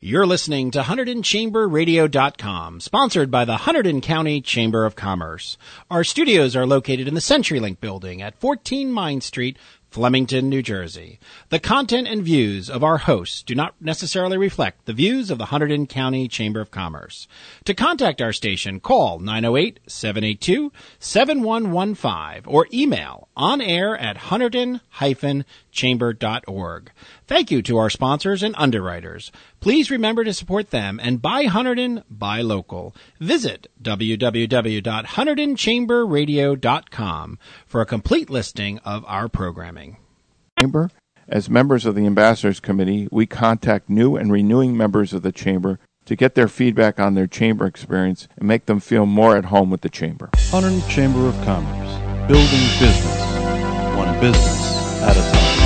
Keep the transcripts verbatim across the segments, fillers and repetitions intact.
You're listening to Hunterdon Chamber Radio dot com, sponsored by the Hunterdon County Chamber of Commerce. Our studios are located in the CenturyLink building at fourteen Mine Street, Flemington, New Jersey. The content and views of our hosts do not necessarily reflect the views of the Hunterdon County Chamber of Commerce. To contact our station, call nine oh eight, seven eight two, seven one one five or email onair at hunterdon dash chamber dot org. Thank you to our sponsors and underwriters. Please remember to support them and buy Hunterdon, buy local. Visit w w w dot hunterdon chamber radio dot com for a complete listing of our programming. Chamber. As members of the Ambassadors Committee, we contact new and renewing members of the Chamber to get their feedback on their Chamber experience and make them feel more at home with the Chamber. Hunterdon Chamber of Commerce, building business, one business at a time.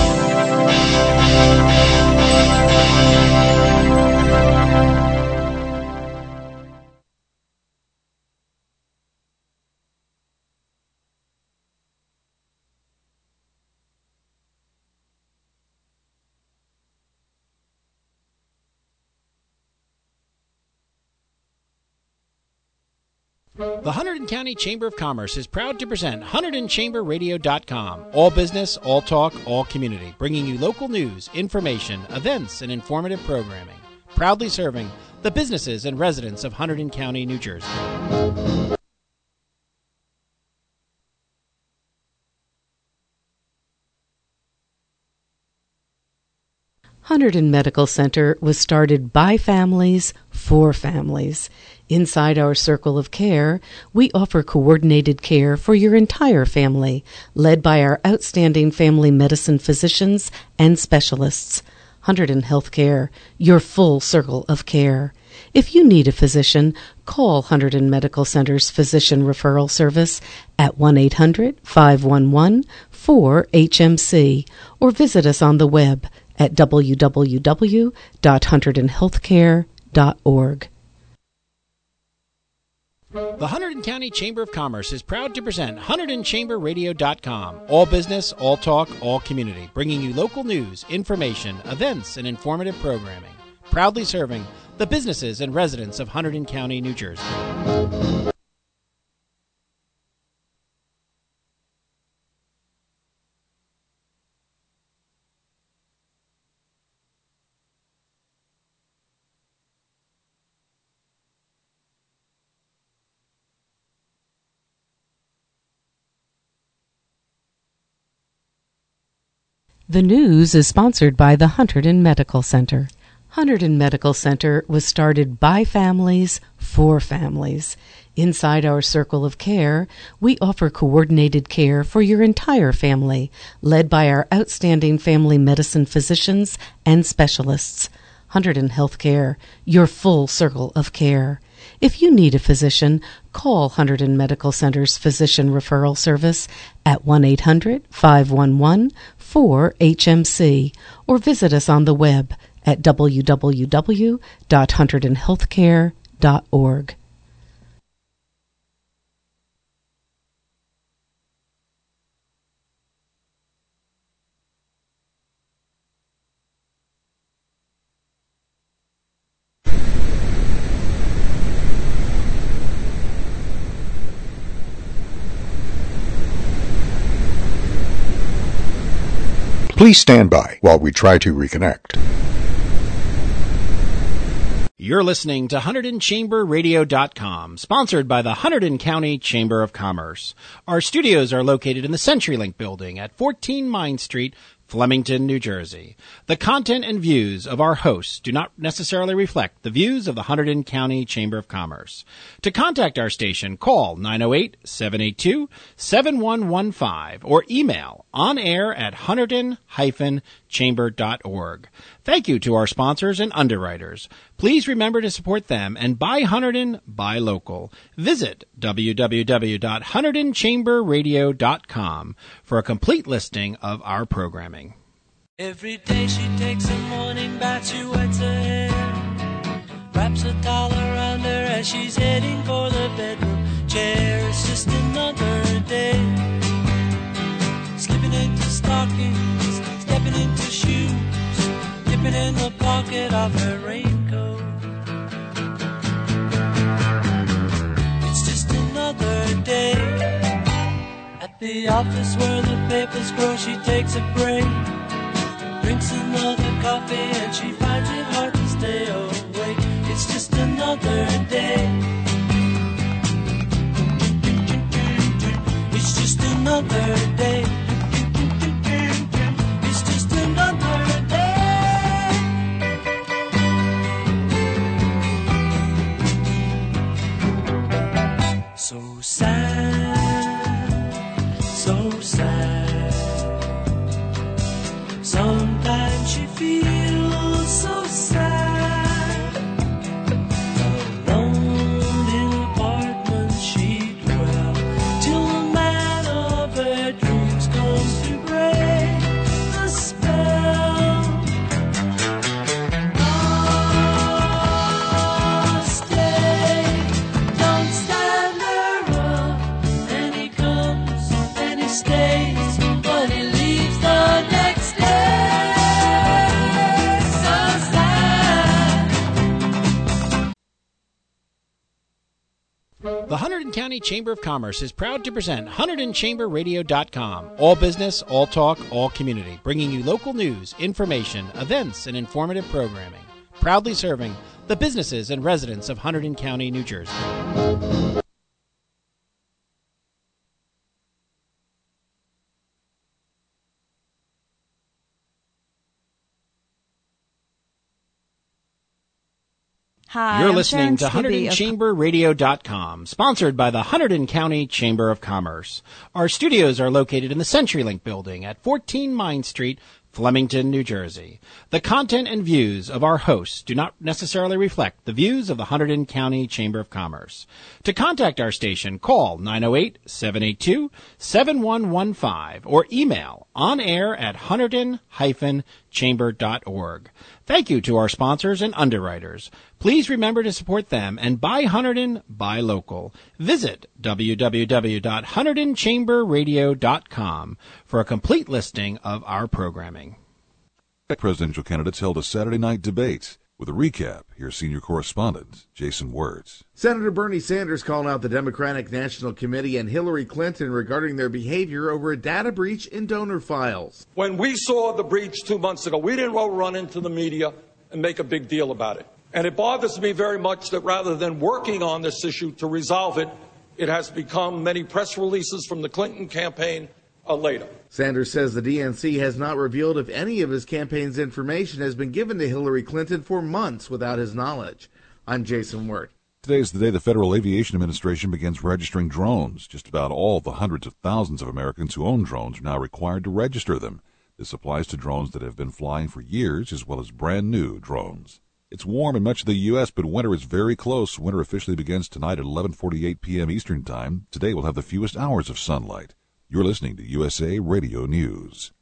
The Hunterdon County Chamber of Commerce is proud to present Hunterdon Chamber Radio dot com. All business, all talk, all community, bringing you local news, information, events, and informative programming. Proudly serving the businesses and residents of Hunterdon County, New Jersey. Hunterdon Medical Center was started by families, for families. Inside our circle of care, we offer coordinated care for your entire family, led by our outstanding family medicine physicians and specialists. Hunterdon Healthcare, your full circle of care. If you need a physician, call Hunterdon Medical Center's Physician Referral Service at one eight hundred, five one one, four H M C or visit us on the web at w w w dot hunterdon healthcare dot org. The Hunterdon County Chamber of Commerce is proud to present Hunterdon Chamber Radio dot com. All business, all talk, all community, bringing you local news, information, events, and informative programming. Proudly serving the businesses and residents of Hunterdon County, New Jersey. The news is sponsored by the Hunterdon Medical Center. Hunterdon Medical Center was started by families, for families. Inside our circle of care, we offer coordinated care for your entire family, led by our outstanding family medicine physicians and specialists. Hunterdon Healthcare, your full circle of care. If you need a physician, call Hunterdon Medical Center's Physician Referral Service at one eight hundred, five one one, four H M C or visit us on the web at w w w dot hunterdon healthcare dot org. Please stand by while we try to reconnect. You're listening to Hunterdon Chamber Radio dot com, sponsored by the Hunterdon County Chamber of Commerce. Our studios are located in the CenturyLink building at fourteen Mine Street, Flemington, New Jersey. The content and views of our hosts do not necessarily reflect the views of the Hunterdon County Chamber of Commerce. To contact our station, call nine oh eight, seven eight two, seven one one five or email onair at hunterdon dash chamber dot org. Thank you to our sponsors and underwriters. Please remember to support them and buy Hunterdon, buy local. Visit w w w dot hunterdon chamber radio dot com for a complete listing of our programming. Every day she takes a morning bath, she wets her hair, wraps a towel around her as she's heading for the bedroom chair. It's just another day, slipping into stockings, stepping into shoes, dipping in the pocket of her raincoat. the office where the papers grow, she takes a break, drinks another coffee, and she finds it hard to stay awake. It's just another day. It's just another day. It's just another day. So sad, so sad. Sometimes she feels so sad. Alone in an apartment she dwells, till the man of her dreams comes to break the spell. Oh, stay, don't stand around. And he comes and he stays, but he leaves the next day. So sad. The Hunterdon County Chamber of Commerce is proud to present Hunterdon Chamber Radio dot com. All business, all talk, all community. Bringing you local news, information, events, and informative programming. Proudly serving the businesses and residents of Hunterdon County, New Jersey. Hi, You're I'm listening to Sharon Skibby Hunterdon of- Chamber Radio dot com, sponsored by the Hunterdon County Chamber of Commerce. Our studios are located in the CenturyLink building at fourteen Mine Street, Flemington, New Jersey. The content and views of our hosts do not necessarily reflect the views of the Hunterdon County Chamber of Commerce. To contact our station, call nine oh eight, seven eight two, seven one one five or email on air at hunterdon dash chamber dot org. Thank you to our sponsors and underwriters. Please remember to support them and buy Hunterdon, buy local. Visit w w w dot hunterdon chamber radio dot com for a complete listing of our programming. Presidential candidates held a Saturday night debate. With a recap, here's senior correspondent Jason Words. Senator Bernie Sanders called out the Democratic National Committee and Hillary Clinton regarding their behavior over a data breach in donor files. When we saw the breach two months ago, we didn't run into the media and make a big deal about it. And it bothers me very much that rather than working on this issue to resolve it, it has become many press releases from the Clinton campaign uh, later. Sanders says the D N C has not revealed if any of his campaign's information has been given to Hillary Clinton for months without his knowledge. I'm Jason Wirt. Today is the day the Federal Aviation Administration begins registering drones. Just about all the hundreds of thousands of Americans who own drones are now required to register them. This applies to drones that have been flying for years as well as brand new drones. It's warm in much of the U S, but winter is very close. Winter officially begins tonight at eleven forty-eight p.m. Eastern Time. Today we'll have the fewest hours of sunlight. You're listening to U S A Radio News.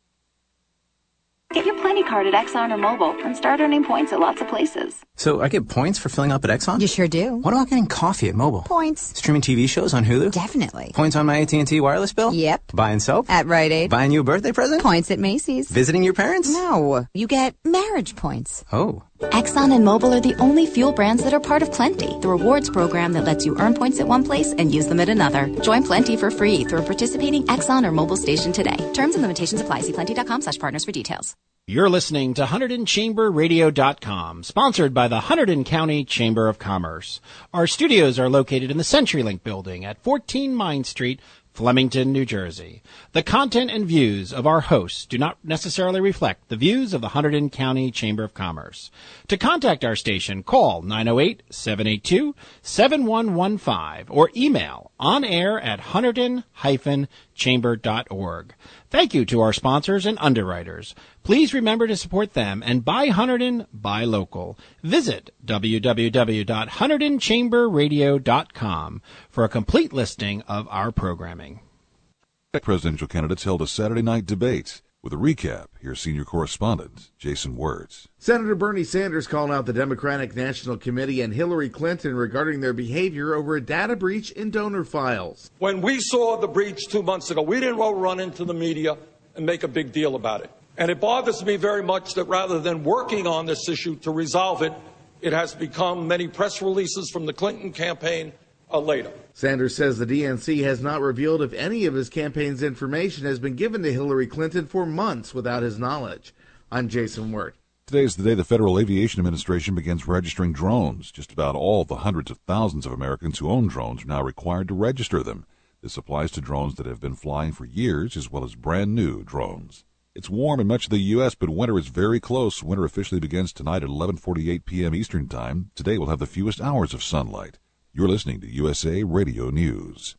Get your Plenty card at Exxon or Mobil and start earning points at lots of places. So I get points for filling up at Exxon? You sure do. What about getting coffee at Mobil? Points. Streaming T V shows on Hulu? Definitely. Points on my A T and T wireless bill? Yep. Buying soap? At Rite Aid. Buying you a birthday present? Points at Macy's. Visiting your parents? No. You get marriage points. Oh. Exxon and Mobil are the only fuel brands that are part of Plenty, the rewards program that lets you earn points at one place and use them at another. Join Plenty for free through a participating Exxon or Mobil station today. Terms and limitations apply. See plenty.com slash partners for details. You're listening to Hunterdon Chamber Radio dot com, sponsored by the Hunterdon County Chamber of Commerce. Our studios are located in the CenturyLink building at fourteen Mine Street, Flemington, New Jersey. The content and views of our hosts do not necessarily reflect the views of the Hunterdon County Chamber of Commerce. To contact our station, call nine oh eight, seven eight two, seven one one five or email on air at hunterdon dash chamber dot org. Thank you to our sponsors and underwriters. Please remember to support them and buy Hunterdon, buy local. Visit w w w dot hunterdon chamber radio dot com for a complete listing of our programming. Presidential candidates held a Saturday night debate. With a recap, here's senior correspondent Jason Words. Senator Bernie Sanders called out the Democratic National Committee and Hillary Clinton regarding their behavior over a data breach in donor files. When we saw the breach two months ago, we didn't run into the media and make a big deal about it. And it bothers me very much that rather than working on this issue to resolve it, it has become many press releases from the Clinton campaign uh, later. Sanders says the D N C has not revealed if any of his campaign's information has been given to Hillary Clinton for months without his knowledge. I'm Jason Wirt. Today is the day the Federal Aviation Administration begins registering drones. Just about all the hundreds of thousands of Americans who own drones are now required to register them. This applies to drones that have been flying for years as well as brand new drones. It's warm in much of the U S, but winter is very close. Winter officially begins tonight at eleven forty-eight p.m. Eastern Time. Today we'll have the fewest hours of sunlight. You're listening to U S A Radio News.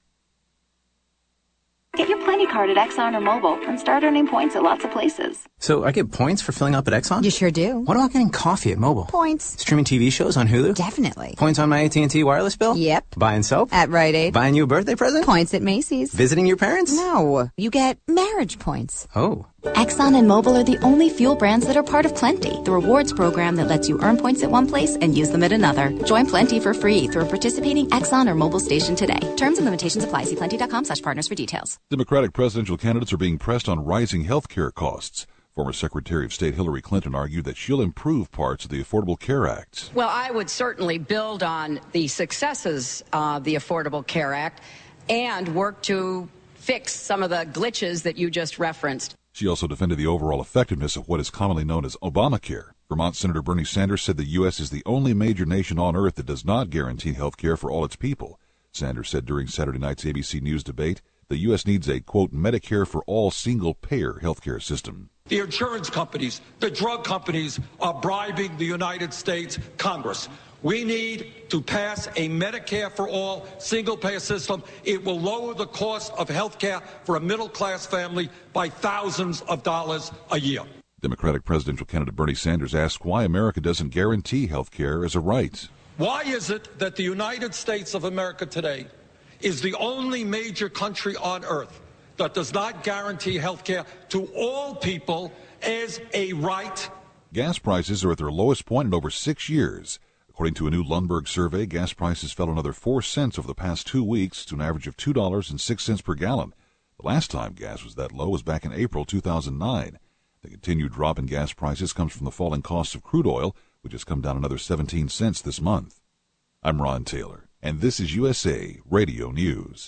Get your Plenty card at Exxon or Mobil and start earning points at lots of places. So I get points for filling up at Exxon? You sure do. What about getting coffee at Mobil? Points. Streaming T V shows on Hulu? Definitely. Points on my A T and T wireless bill? Yep. Buying soap? At Rite Aid. Buying you a birthday present? Points at Macy's. Visiting your parents? No. You get marriage points. Oh. Exxon and Mobil are the only fuel brands that are part of Plenty, the rewards program that lets you earn points at one place and use them at another. Join Plenty for free through a participating Exxon or Mobil station today. Terms and limitations apply. See plenty.com slash partners for details. Democratic presidential candidates are being pressed on rising health care costs. Former Secretary of State Hillary Clinton argued that she'll improve parts of the Affordable Care Act. Well, I would certainly build on the successes of the Affordable Care Act and work to fix some of the glitches that you just referenced. She also defended the overall effectiveness of what is commonly known as Obamacare. Vermont Senator Bernie Sanders said the U S is the only major nation on earth that does not guarantee health care for all its people. Sanders said during Saturday night's A B C News debate, the U S needs a, quote, Medicare for all single-payer health care system. The insurance companies, the drug companies are bribing the United States Congress. We need to pass a Medicare for all single-payer system. It will lower the cost of health care for a middle-class family by thousands of dollars a year. Democratic presidential candidate Bernie Sanders asked why America doesn't guarantee health care as a right. Why is it that the United States of America today is the only major country on earth that does not guarantee health care to all people as a right? Gas prices are at their lowest point in over six years. According to a new Lundberg survey, gas prices fell another four cents over the past two weeks to an average of two dollars and six cents per gallon. The last time gas was that low was back in April two thousand nine. The continued drop in gas prices comes from the falling cost of crude oil, which has come down another seventeen cents this month. I'm Ron Taylor, and this is U S A Radio News.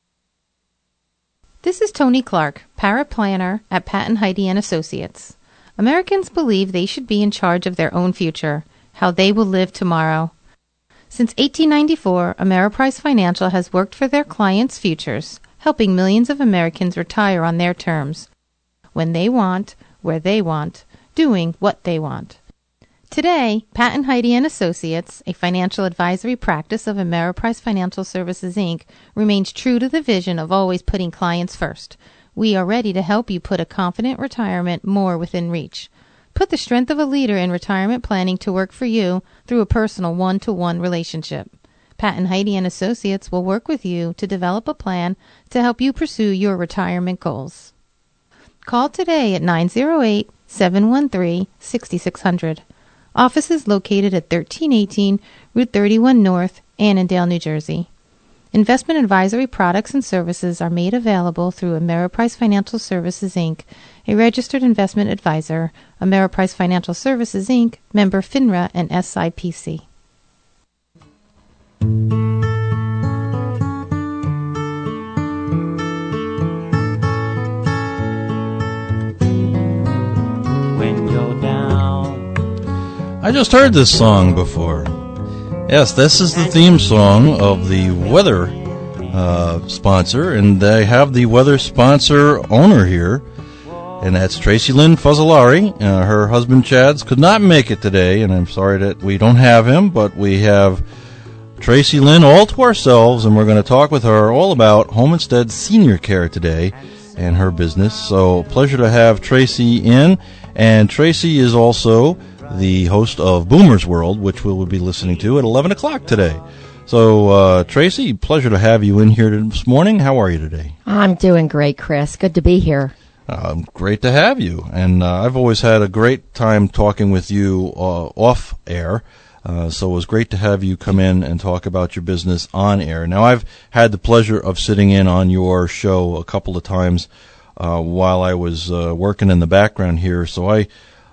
This is Tony Clark, paraplanner at Patton Heidi and Associates. Americans believe they should be in charge of their own future, how they will live tomorrow. Since eighteen ninety-four, Ameriprise Financial has worked for their clients' futures, helping millions of Americans retire on their terms, when they want, where they want, doing what they want. Today, Patton Heidi and Associates, a financial advisory practice of Ameriprise Financial Services, Incorporated, remains true to the vision of always putting clients first. We are ready to help you put a confident retirement more within reach. Put the strength of a leader in retirement planning to work for you through a personal one-to-one relationship. Patton Heidi and Associates will work with you to develop a plan to help you pursue your retirement goals. Call today at nine zero eight, seven one three, six six zero zero. Office is located at thirteen eighteen Route thirty-one North, Annandale, New Jersey. Investment advisory products and services are made available through Ameriprise Financial Services, Incorporated, a registered investment advisor. Ameriprise Financial Services, Incorporated, member FINRA and S I P C. When you're down. I just heard this song before. Yes, this is the theme song of the weather uh, sponsor, and they have the weather sponsor owner here, and that's Tracy Lynn Fuzzolari. Uh, her husband Chads could not make it today, and I'm sorry that we don't have him, but we have Tracy Lynn all to ourselves, and we're going to talk with her all about Home Instead Senior Care today and her business. So, pleasure to have Tracy in, and Tracy is also the host of Boomer's World, which we will be listening to at eleven o'clock today. So, uh, Tracy, pleasure to have you in here this morning. How are you today? I'm doing great, Chris. Good to be here. Uh, great to have you. And uh, I've always had a great time talking with you uh, off air. Uh, so it was great to have you come in and talk about your business on air. Now, I've had the pleasure of sitting in on your show a couple of times uh, while I was uh, working in the background here. So I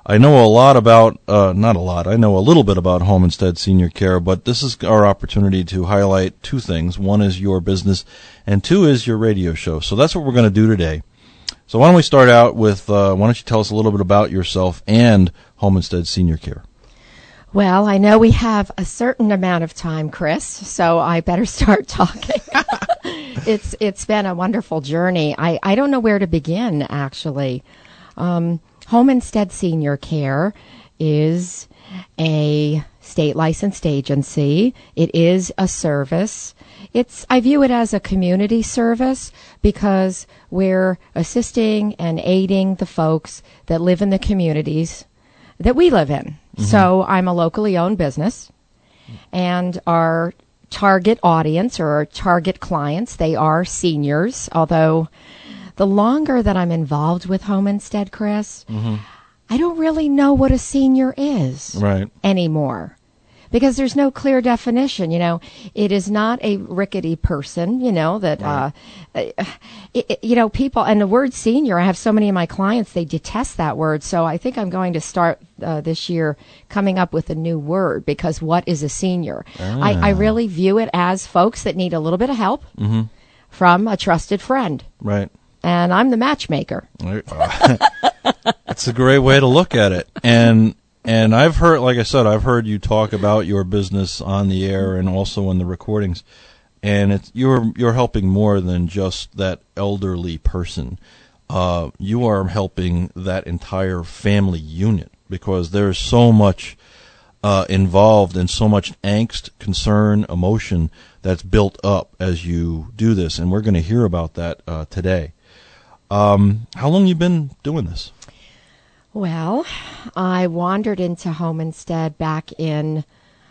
I know a lot about, uh, not a lot, I know a little bit about Home Instead Senior Care, but this is our opportunity to highlight two things. One is your business, and two is your radio show. So that's what we're going to do today. So why don't we start out with, uh, why don't you tell us a little bit about yourself and Home Instead Senior Care? Well, I know we have a certain amount of time, Chris, so I better start talking. it's It's been a wonderful journey. I, I don't know where to begin, actually. Um, Home Instead Senior Care is a state licensed agency. It is a service. It's I view it as a community service because we're assisting and aiding the folks that live in the communities that we live in. Mm-hmm. So I'm a locally owned business, and our target audience or our target clients, they are seniors, although the longer that I'm involved with Home Instead, Chris, mm-hmm. I don't really know what a senior is right. anymore because there's no clear definition. You know, it is not a rickety person, you know, that, right. uh, it, it, you know, people, and the word senior, I have so many of my clients, they detest that word. So I think I'm going to start uh, this year coming up with a new word because what is a senior? Ah. I, I really view it as folks that need a little bit of help mm-hmm. from a trusted friend. Right. And I'm the matchmaker. That's a great way to look at it. And and I've heard, like I said, I've heard you talk about your business on the air and also in the recordings. And it's, you're you're helping more than just that elderly person. Uh, you are helping that entire family unit because there's so much uh, involved and so much angst, concern, emotion that's built up as you do this. And we're going to hear about that uh, today. Um, how long have you been doing this? Well, I wandered into Home Instead back in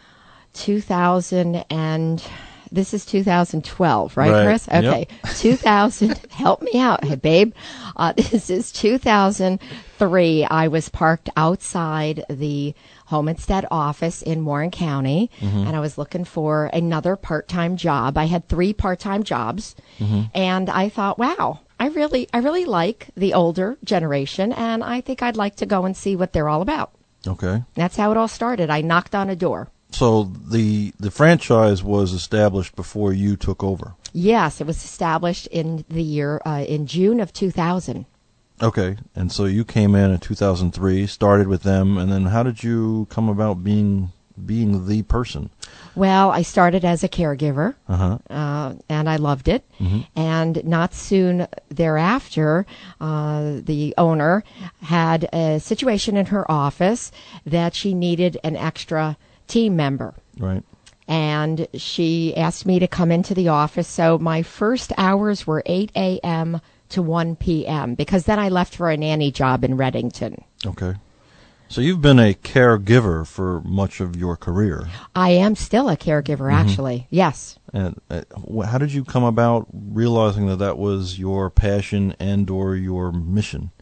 two thousand, and this is two thousand twelve, right, right. Chris? Okay, yep. two thousand, help me out, hey, babe. Uh, this is two thousand three. I was parked outside the Home Instead office in Warren County, mm-hmm. and I was looking for another part-time job. I had three part-time jobs, mm-hmm. and I thought, wow, I really, I really like the older generation, and I think I'd like to go and see what they're all about. Okay. That's how it all started. I knocked on a door. So the the franchise was established before you took over? Yes, it was established in the year, uh, in June of two thousand. Okay, and so you came in in two thousand three, started with them, and then how did you come about being being the person? Well, I started as a caregiver, uh-huh. uh, and I loved it. Mm-hmm. And not soon thereafter, uh, the owner had a situation in her office that she needed an extra team member. Right. And she asked me to come into the office. So my first hours were eight a.m. to one p.m. because then I left for a nanny job in Reddington. Okay. So you've been a caregiver for much of your career. I am still a caregiver, mm-hmm. actually. Yes. And uh, how did you come about realizing that that was your passion and or your mission?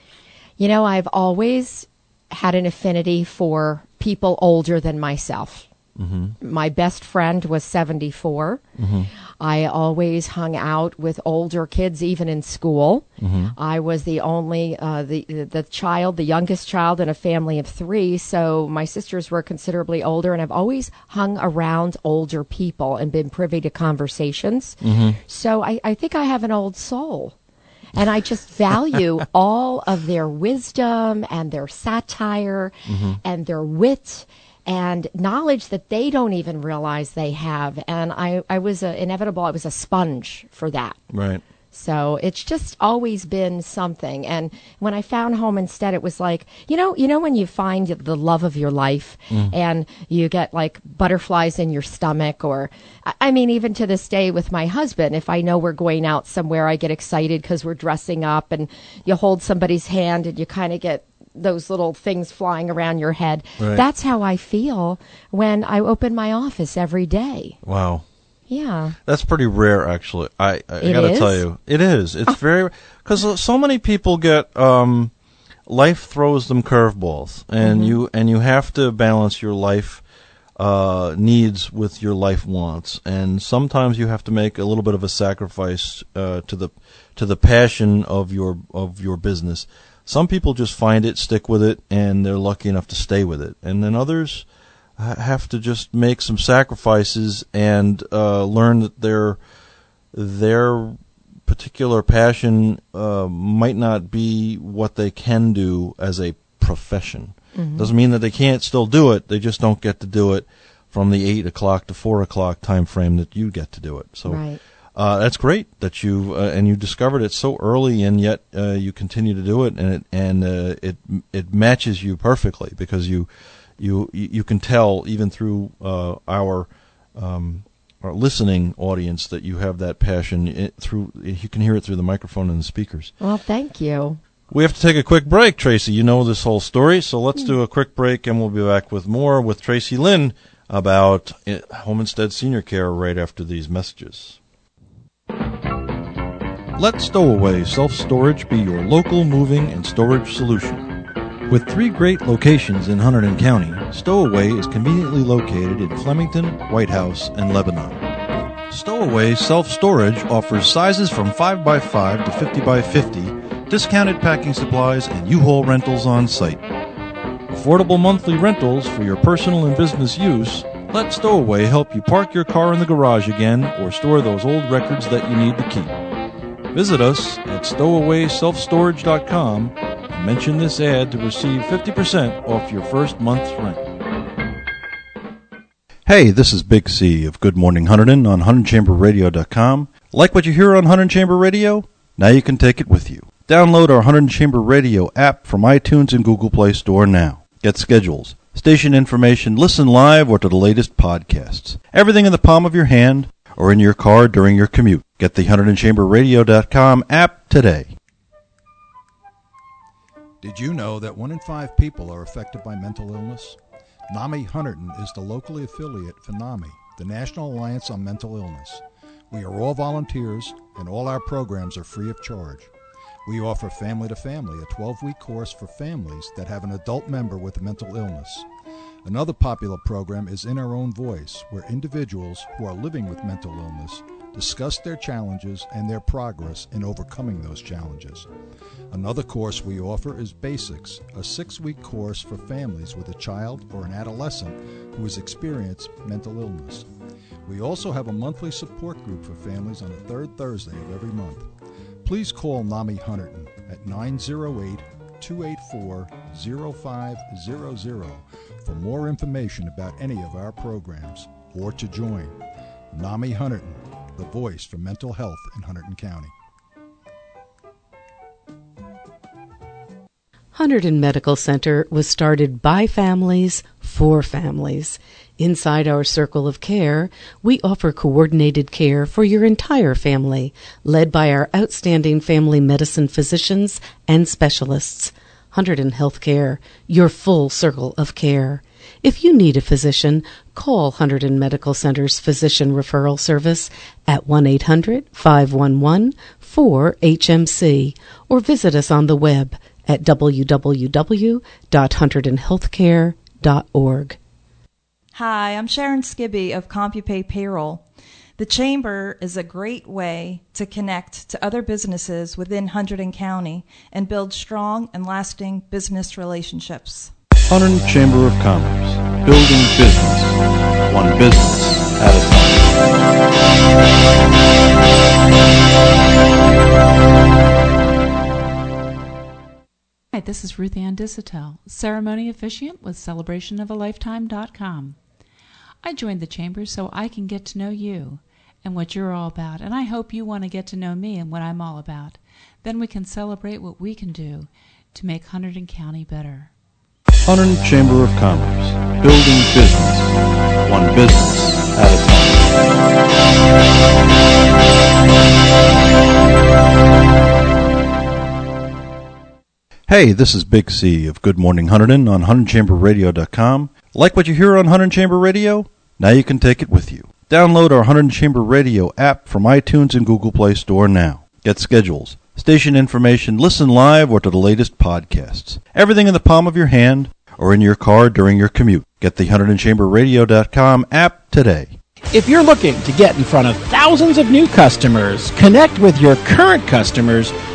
You know, I've always had an affinity for people older than myself. Mm-hmm. My best friend was seventy-four. Mm-hmm. I always hung out with older kids, even in school. Mm-hmm. I was the only, uh, the, the child, the youngest child in a family of three. So my sisters were considerably older, and I've always hung around older people and been privy to conversations. Mm-hmm. So I, I think I have an old soul. And I just value all of their wisdom and their satire mm-hmm. and their wit and knowledge that they don't even realize they have. And I, I was a, inevitable, I was a sponge for that. Right. So it's just always been something. And when I found Home Instead, it was like, you know, you know when you find the love of your life mm. and you get like butterflies in your stomach, or, I mean, even to this day with my husband, if I know we're going out somewhere, I get excited because we're dressing up, and you hold somebody's hand and you kind of get those little things flying around your head. Right. That's how I feel when I open my office every day. Wow. Yeah. That's pretty rare, actually. I, I, I got to is? tell you. It is. It's oh. very, because so many people get, um, life throws them curveballs, and mm-hmm. you, and you have to balance your life, uh, needs with your life wants. And sometimes you have to make a little bit of a sacrifice, uh, to the, to the passion of your, of your business. Some people just find it, stick with it, and they're lucky enough to stay with it. And then others uh, have to just make some sacrifices and uh, learn that their their particular passion uh, might not be what they can do as a profession. Mm-hmm. Doesn't mean that they can't still do it. They just don't get to do it from the eight o'clock to four o'clock time frame that you get to do it. So right. uh, that's great that you uh, and you discovered it so early, and yet uh, you continue to do it, and it and uh, it it matches you perfectly, because you you you can tell even through uh, our um, our listening audience that you have that passion. It, through you can hear it through the microphone and the speakers. Well, thank you. We have to take a quick break, Tracy. You know this whole story, so let's do a quick break, and we'll be back with more with Tracy Lynn about Homestead Senior Care right after these messages. Let Stowaway Self-Storage be your local moving and storage solution. With three great locations in Hunterdon County, Stowaway is conveniently located in Flemington, White House, and Lebanon. Stowaway Self-Storage offers sizes from five by five to fifty by fifty, discounted packing supplies, and U-Haul rentals on site. Affordable monthly rentals for your personal and business use. Let Stowaway help you park your car in the garage again or store those old records that you need to keep. Visit us at stowaway self storage dot com and mention this ad to receive fifty percent off your first month's rent. Hey, this is Big C of Good Morning Hunterdon on Hunterdon Chamber Radio dot com. Like what you hear on Hunterdon Chamber Radio? Now you can take it with you. Download our Hunterdon Chamber Radio app from iTunes and Google Play Store now. Get schedules, station information, listen live, or to the latest podcasts. Everything in the palm of your hand or in your car during your commute. Get the Hunterdon Chamber Radio dot com app today. Did you know that one in five people are affected by mental illness? NAMI Hunterdon is the locally affiliate for NAMI, the National Alliance on Mental Illness. We are all volunteers, and all our programs are free of charge. We offer Family to Family, a twelve-week course for families that have an adult member with a mental illness. Another popular program is In Our Own Voice, where individuals who are living with mental illness discuss their challenges and their progress in overcoming those challenges. Another course we offer is Basics, a six-week course for families with a child or an adolescent who has experienced mental illness. We also have a monthly support group for families on the third Thursday of every month. Please call NAMI Hunterdon at nine oh eight, two eight four, oh five hundred for more information about any of our programs or to join. NAMI Hunterdon, the voice for mental health in Hunterdon County. Hunterdon Medical Center was started by families for families. Inside our circle of care, we offer coordinated care for your entire family, led by our outstanding family medicine physicians and specialists. Hunterdon Healthcare, your full circle of care. If you need a physician, call Hunterdon Medical Center's Physician Referral Service at one eight hundred, five one one, four H M C or visit us on the web at w w w dot hunterdon healthcare dot org. Hi, I'm Sharon Skibby of CompuPay Payroll. The Chamber is a great way to connect to other businesses within Hunterdon County and build strong and lasting business relationships. Hunterdon Chamber of Commerce, building business, one business at a time. Hi, this is Ruth Ann Disotell, ceremony officiant with celebration of a lifetime dot com. I joined the Chamber so I can get to know you and what you're all about, and I hope you want to get to know me and what I'm all about. Then we can celebrate what we can do to make Hunterdon County better. Hunterdon Chamber of Commerce, building business, one business at a time. Hey, this is Big C of Good Morning Hunterdon on Hunterdon Chamber Radio dot com. Like what you hear on Hunterdon Chamber Radio? Now you can take it with you. Download our Hunterdon Chamber Radio app from iTunes and Google Play Store now. Get schedules, station information, listen live, or to the latest podcasts. Everything in the palm of your hand or in your car during your commute. Get the Hunterdon Chamber Radio dot com app today. If you're looking to get in front of thousands of new customers, connect with your current customers,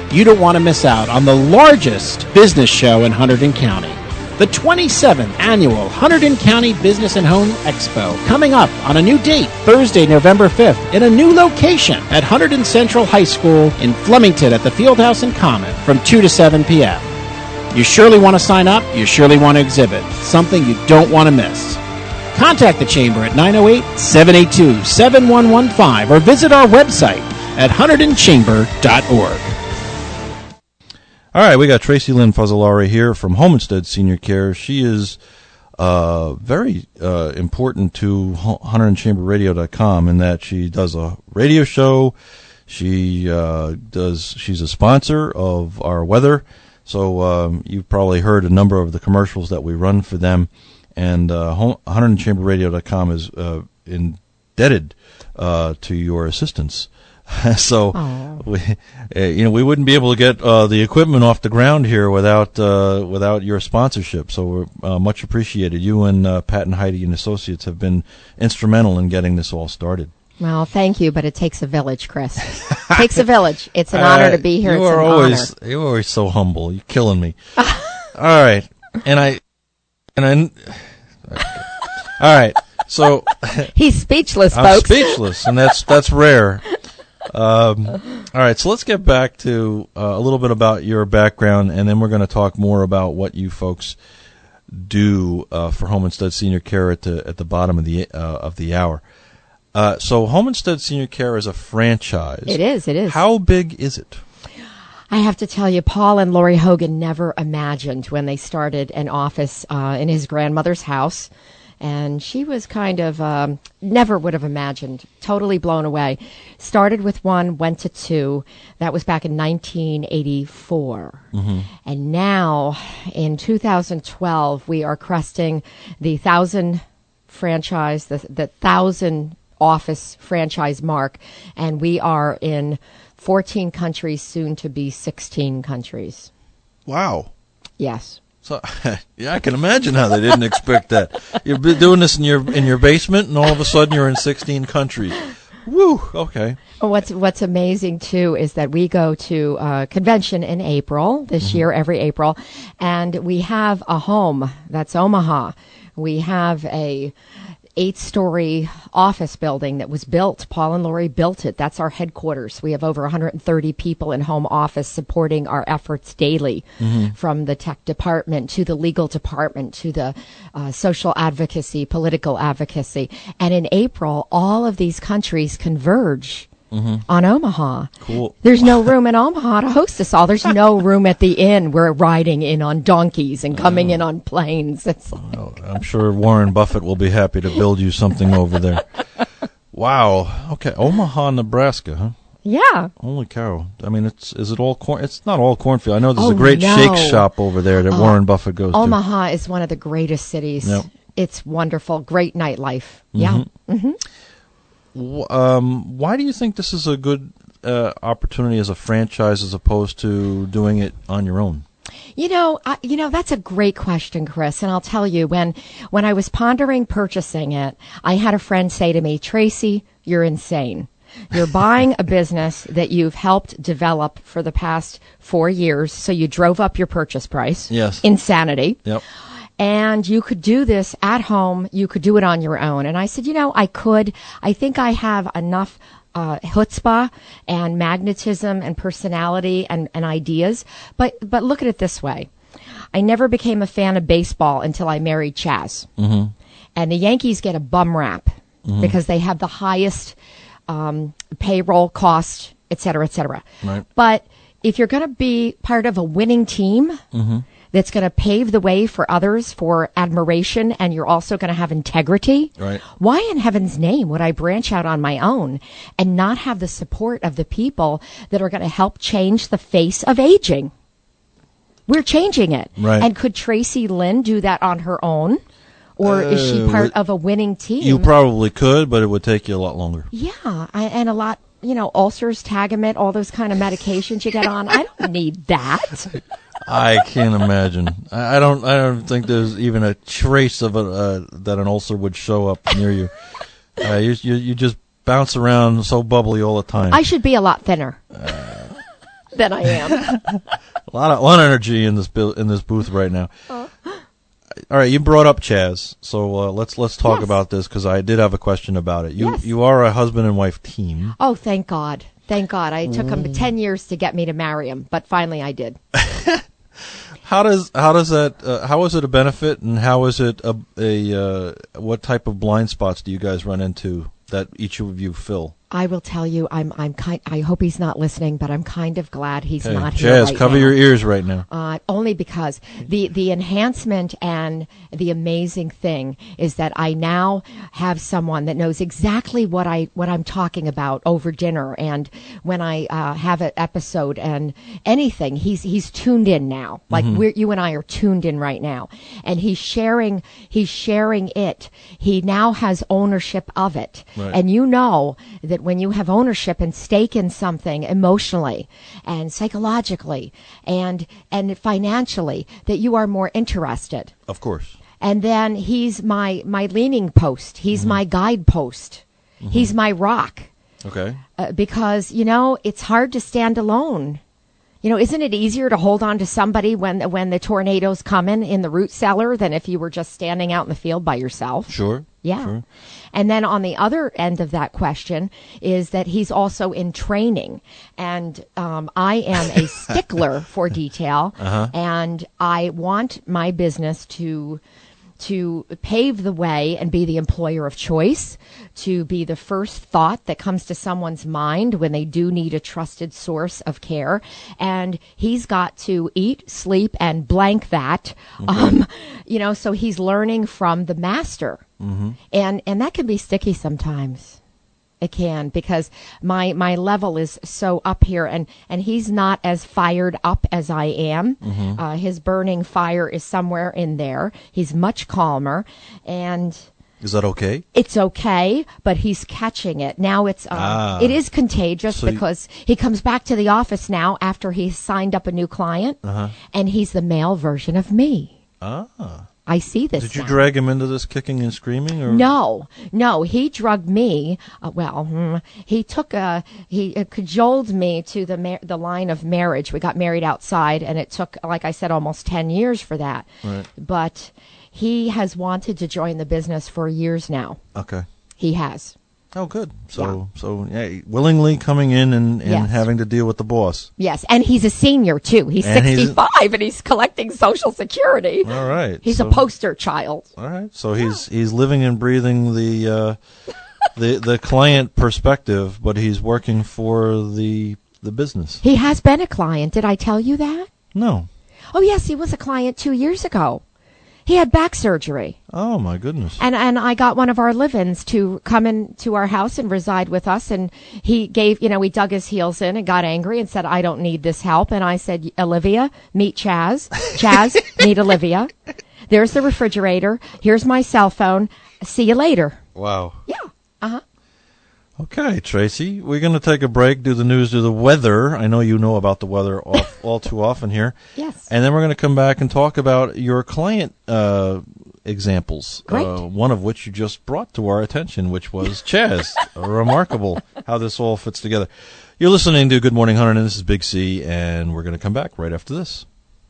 You don't want to miss out on the largest business show in Hunterdon County. The twenty-seventh Annual Hunterdon County Business and Home Expo, coming up on a new date, Thursday, November fifth, in a new location at Hunterdon Central High School in Flemington at the Fieldhouse and Common from two to seven p.m. You surely want to sign up. You surely want to exhibit. Something you don't want to miss. Contact the Chamber at nine oh eight, seven eight two, seven one one five or visit our website at hunterdon chamber dot org. All right, we got Tracy Lynn Fazzolari here from Homestead Senior Care. She is uh, very uh, important to Hunterdon Chamber Radio dot com in that she does a radio show. She uh, does. She's a sponsor of our weather. So um, you've probably heard a number of the commercials that we run for them, and uh, Hunterdon Chamber Radio dot com is uh, indebted uh, to your assistance. so we, uh, you know, we wouldn't be able to get uh, the equipment off the ground here without uh, without your sponsorship. So we're uh, much appreciated. You and uh, Pat and Heidi and Associates have been instrumental in getting this all started. Well, thank you, but it takes a village, Chris. It takes a village. It's an uh, honor to be here. You it's are an always honor. you're always so humble. You're killing me. All right, and I and I. All right, so he's speechless, I'm folks. speechless, and that's that's rare. Um, all right, so let's get back to uh, a little bit about your background, and then we're going to talk more about what you folks do uh, for Homestead Senior Care at the at the bottom of the uh, of the hour. Uh, so Homestead Senior Care is a franchise. It is, it is. How big is it? I have to tell you, Paul and Lori Hogan never imagined when they started an office uh, in his grandmother's house. And she was kind of, um, never would have imagined, totally blown away. Started with one, went to two. That was back in nineteen eighty-four. Mm-hmm. And now, in two thousand twelve, we are cresting the thousand franchise, the, the thousand office franchise mark, and we are in fourteen countries, soon to be sixteen countries. Wow. Yes. So yeah, I can imagine how they didn't expect that. You've been doing this in your in your basement, and all of a sudden you're in sixteen countries. Woo. Okay. What's What's amazing too is that we go to a convention in April this Mm-hmm. year, every April, and we have a home that's Omaha. We have a eight-story office building that was built. Paul and Lori built it. That's our headquarters. We have over one hundred thirty people in home office supporting our efforts daily, Mhm. from the tech department to the legal department to the uh, social advocacy, political advocacy. And in April, all of these countries converge Mhm. on Omaha. Cool. There's no room in Omaha to host us all. There's no room at the inn. We're riding in on donkeys and coming in on planes. It's like, Oh, I'm sure Warren Buffett will be happy to build you something over there. Wow. Okay, Omaha, Nebraska, huh? yeah. Holy cow! I mean, it's is it all corn? It's not all cornfield. I know there's Oh, a great no. shake shop over there that Oh, Warren Buffett goes Omaha is one of the greatest cities. Yep. It's wonderful. Great nightlife. Yeah. hmm to. W- Um, why do you think this is a good uh, opportunity as a franchise as opposed to doing it on your own? You know, I, you know that's a great question, Chris. And I'll tell you, when when I was pondering purchasing it, I had a friend say to me, "Tracy, you're insane. You're buying a business that you've helped develop for the past four years, so you drove up your purchase price. Yes. Insanity. Yep. And you could do this at home. You could do it on your own." And I said, you know, I could. I think I have enough uh, chutzpah and magnetism and personality and, and ideas. But but look at it this way. I never became a fan of baseball until I married Chaz. Mm-hmm. And the Yankees get a bum rap Mhm. because they have the highest um, payroll cost, et cetera, et cetera. Right. But if you're going to be part of a winning team, Mm-hmm. that's going to pave the way for others for admiration, and you're also going to have integrity, Right. why in heaven's name would I branch out on my own and not have the support of the people that are going to help change the face of aging? We're changing it. Right. And could Tracy Lynn do that on her own? Or is she Uh, part would- of a winning team? You probably could, but it would take you a lot longer. Yeah, I, and a lot, you know, ulcers, Tagamet, all those kind of medications you get on. I don't need that. I can't imagine. I I don't. I don't think there's even a trace of a uh, that an ulcer would show up near you. Uh, you, you. You just bounce around so bubbly all the time. I should be a lot thinner. than I am. a lot of, a lot of energy in this bu- in this booth right now. Uh. All right, you brought up Chaz, so uh, let's let's talk yes. about this because I did have a question about it. You yes. you are a husband and wife team. Oh, thank God. Thank God. I took him ten years to get me to marry him, but finally I did. How does how does that uh, how is it a benefit, and how is it a, a uh, what type of blind spots do you guys run into that each of you fill? I will tell you, I'm I'm kind. I hope he's not listening, but I'm kind of glad he's hey, not Chaz, here right cover now. your ears right now. Uh, only because the the enhancement and the amazing thing is that I now have someone that knows exactly what I what I'm talking about over dinner, and when I uh, have an episode and anything, he's he's tuned in now. Like Mhm. we're you and I are tuned in right now, and he's sharing he's sharing it. He now has ownership of it, Right. and you know that when you have ownership and stake in something emotionally and psychologically and and financially, that you are more interested. Of course. And then he's my my leaning post. He's my guidepost. Mhm. He's my rock. Okay. Uh, because you know it's hard to stand alone. You know, isn't it easier to hold on to somebody when when the tornadoes come in in the root cellar than if you were just standing out in the field by yourself? Sure. Yeah. Sure. And then on the other end of that question is that he's also in training. And um, I am a stickler for detail. Uh-huh. And I want my business to to pave the way and be the employer of choice, to be the first thought that comes to someone's mind when they do need a trusted source of care. And he's got to eat, sleep, and blank that. Okay. Um, you know, so he's learning from the master. Mm-hmm. And and that can be sticky sometimes. It can, because my my level is so up here, and, and he's not as fired up as I am. Mhm. Uh, his burning fire is somewhere in there. He's much calmer, and Is that okay? it's okay, but he's catching it. Now it's um, Ah. it is contagious So you- because he comes back to the office now after he's signed up a new client, Uh-huh. and he's the male version of me. Ah. I see this Did you now. drag him into this kicking and screaming? Or? No, no, he drugged me. Uh, well, hmm, he took a he uh, cajoled me to the mar- the line of marriage. We got married outside, and it took, like I said, almost ten years for that. Right. But he has wanted to join the business for years now. Okay. He has. Oh, good. So, so yeah, willingly coming in and, and Yes. having to deal with the boss. Yes, and he's a senior too. He's And he's- sixty-five, and he's collecting Social Security. All right. He's so- a poster child. All right. So he's he's living and breathing the uh, the the client perspective, but he's working for the the business. He has been a client. Did I tell you that? No. Oh yes, he was a client two years ago. He had back surgery. Oh my goodness. And and I got one of our live-ins to come into our house and reside with us, and he gave, you know, he dug his heels in and got angry and said, "I don't need this help." And I said, "Olivia, meet Chaz. Chaz, meet Olivia. There's the refrigerator. Here's my cell phone. See you later." Wow. Yeah. Uh-huh. Okay, Tracy, we're going to take a break, do the news, do the weather. I know you know about the weather all, all too often here. Yes. And then we're going to come back and talk about your client uh, examples, Great. uh, one of which you just brought to our attention, which was Chaz. Remarkable how this all fits together. You're listening to Good Morning Hunter, and this is Big C, and we're going to come back right after this.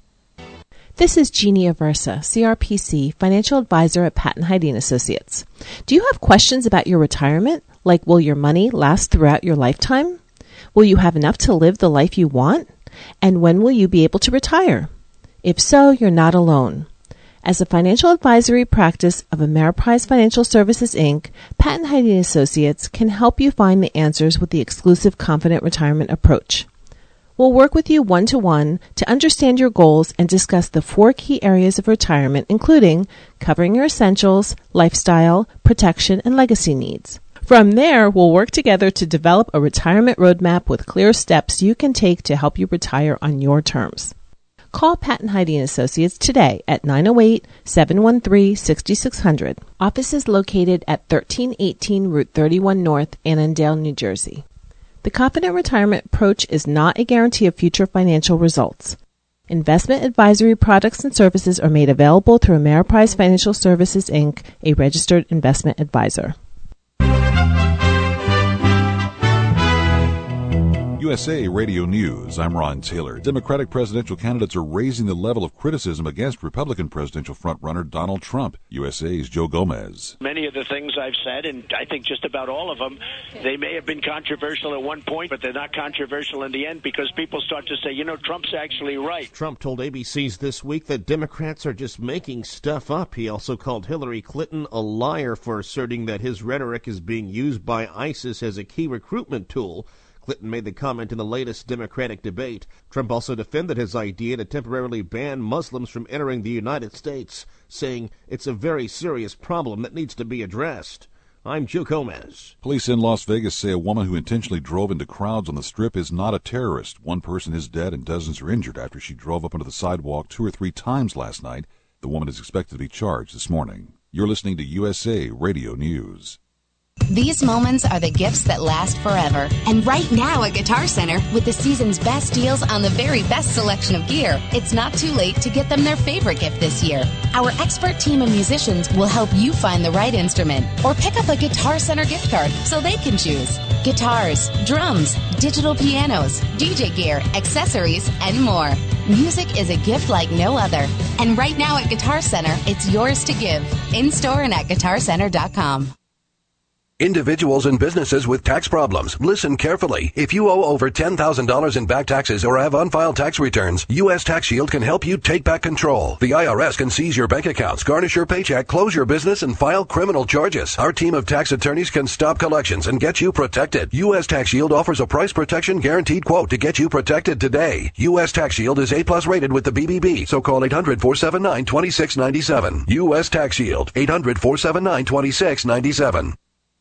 This is Jeannie Aversa, C R P C, Financial Advisor at Patton Hyde Associates. Do you have questions about your retirement? Like, will your money last throughout your lifetime? Will you have enough to live the life you want? And when will you be able to retire? If so, you're not alone. As a financial advisory practice of Ameriprise Financial Services, Incorporated, Patton Hyde Associates can help you find the answers with the exclusive Confident Retirement approach. We'll work with you one-to-one to understand your goals and discuss the four key areas of retirement, including covering your essentials, lifestyle, protection, and legacy needs. From there, we'll work together to develop a retirement roadmap with clear steps you can take to help you retire on your terms. Call Patton Hyde Associates today at nine oh eight, seven one three, six six zero zero. Office is located at thirteen eighteen Route thirty-one North, Annandale, New Jersey. The Confident Retirement approach is not a guarantee of future financial results. Investment advisory products and services are made available through Ameriprise Financial Services, Incorporated, a registered investment advisor. U S A Radio News, I'm Ron Taylor. Democratic presidential candidates are raising the level of criticism against Republican presidential frontrunner Donald Trump. U S A's Joe Gomez. Many of the things I've said, and I think just about all of them, they may have been controversial at one point, but they're not controversial in the end because people start to say, you know, Trump's actually right. Trump told A B C's This Week that Democrats are just making stuff up. He also called Hillary Clinton a liar for asserting that his rhetoric is being used by ISIS as a key recruitment tool. Clinton made the comment in the latest Democratic debate. Trump also defended his idea to temporarily ban Muslims from entering the United States, saying it's a very serious problem that needs to be addressed. I'm Joe Gomez. Police in Las Vegas say a woman who intentionally drove into crowds on the Strip is not a terrorist. One person is dead and dozens are injured after she drove up onto the sidewalk two or three times last night. The woman is expected to be charged this morning. You're listening to U S A Radio News. These moments are the gifts that last forever. And right now at Guitar Center, with the season's best deals on the very best selection of gear, it's not too late to get them their favorite gift this year. Our expert team of musicians will help you find the right instrument or pick up a Guitar Center gift card so they can choose guitars, drums, digital pianos, D J gear, accessories, and more. Music is a gift like no other. And right now at Guitar Center, it's yours to give. In-store and at guitar center dot com. Individuals and businesses with tax problems, listen carefully. If you owe over ten thousand dollars in back taxes or have unfiled tax returns, U S Tax Shield can help you take back control. The I R S can seize your bank accounts, garnish your paycheck, close your business, and file criminal charges. Our team of tax attorneys can stop collections and get you protected. U S Tax Shield offers a price protection guaranteed quote to get you protected today. U S Tax Shield is A plus rated with the B B B, so call eight hundred, four seven nine, two six nine seven. U S Tax Shield, eight hundred, four seven nine, two six nine seven.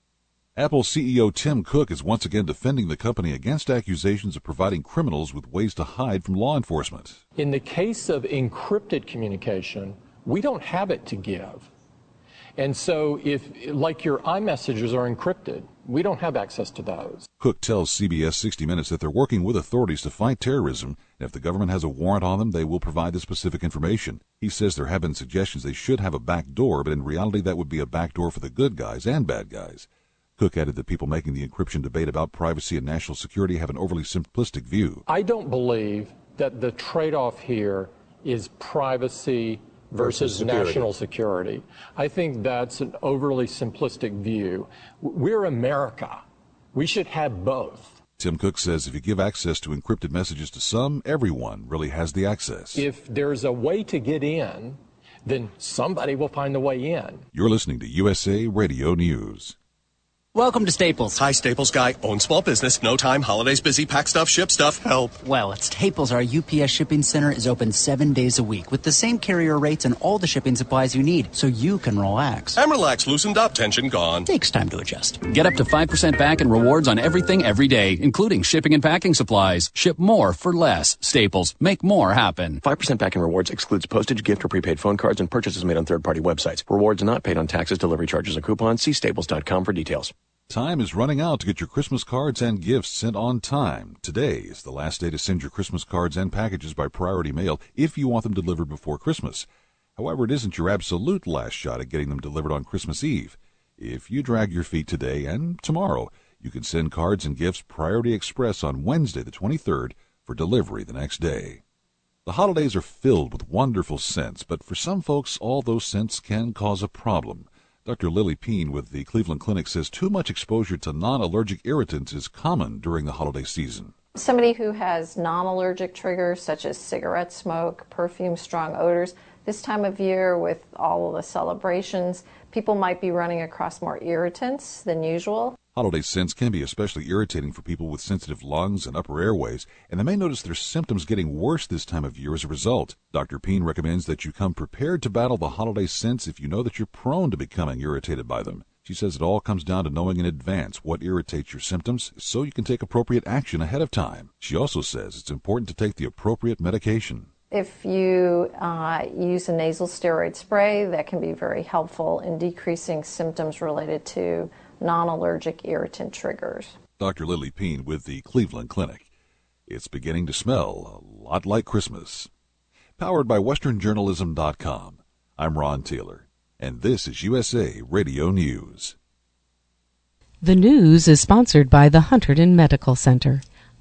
Apple C E O Tim Cook is once again defending the company against accusations of providing criminals with ways to hide from law enforcement. In the case of encrypted communication, we don't have it to give. And so if, like your iMessages are encrypted, we don't have access to those. Cook tells C B S sixty minutes that they're working with authorities to fight terrorism, and if the government has a warrant on them, they will provide the specific information. He says there have been suggestions they should have a back door, but in reality that would be a back door for the good guys and bad guys. Cook added that people making the encryption debate about privacy and national security have an overly simplistic view. I don't believe that the trade-off here is privacy versus, versus security. National security. I think that's an overly simplistic view. We're America. We should have both. Tim Cook says if you give access to encrypted messages to some, everyone really has the access. If there's a way to get in, then somebody will find the way in. You're listening to U S A Radio News. Welcome to Staples. Hi, Staples guy. Own small business. No time. Holidays busy. Pack stuff. Ship stuff. Help. Well, at Staples, our U P S shipping center is open seven days a week with the same carrier rates and all the shipping supplies you need, so you can relax. I'm relaxed. Loosened up. Tension gone. Takes time to adjust. Get up to five percent back in rewards on everything every day, including shipping and packing supplies. Ship more for less. Staples. Make more happen. five percent back in rewards excludes postage, gift, or prepaid phone cards and purchases made on third-party websites. Rewards not paid on taxes, delivery charges, and coupons. See staples dot com for details. Time is running out to get your Christmas cards and gifts sent on time. Today is the last day to send your Christmas cards and packages by priority mail if you want them delivered before Christmas. However, it isn't your absolute last shot at getting them delivered on Christmas Eve. If you drag your feet today and tomorrow, you can send cards and gifts Priority Express on Wednesday the twenty-third for delivery the next day. The holidays are filled with wonderful scents, but for some folks, all those scents can cause a problem. Doctor Lily Peen with the Cleveland Clinic says too much exposure to non-allergic irritants is common during the holiday season. Somebody who has non-allergic triggers such as cigarette smoke, perfume, strong odors, this time of year with all of the celebrations, people might be running across more irritants than usual. Holiday scents can be especially irritating for people with sensitive lungs and upper airways, and they may notice their symptoms getting worse this time of year as a result. Doctor Peen recommends that you come prepared to battle the holiday scents if you know that you're prone to becoming irritated by them. She says it all comes down to knowing in advance what irritates your symptoms so you can take appropriate action ahead of time. She also says it's important to take the appropriate medication. If you uh, use a nasal steroid spray, that can be very helpful in decreasing symptoms related to non-allergic irritant triggers. Doctor Lily Peen with the Cleveland Clinic. It's beginning to smell a lot like Christmas. Powered by Western Journalism dot com. I'm Ron Taylor, and this is U S A Radio News. The news is sponsored by the Hunterdon Medical Center.